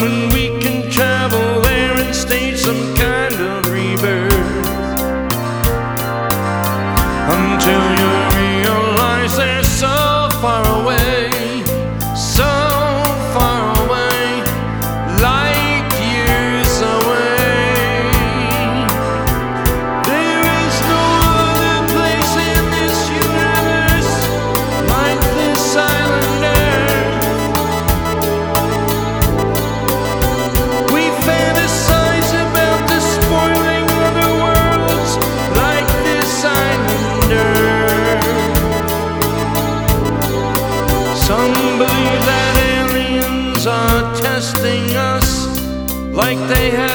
when we can travel there and stage some kind of rebirth, until you realize they're so far away, so far away, light years away. There is no other place in this universe like this island earth. We fantasize about despoiling other worlds like this island earth. Some believe that aliens are testing us like they have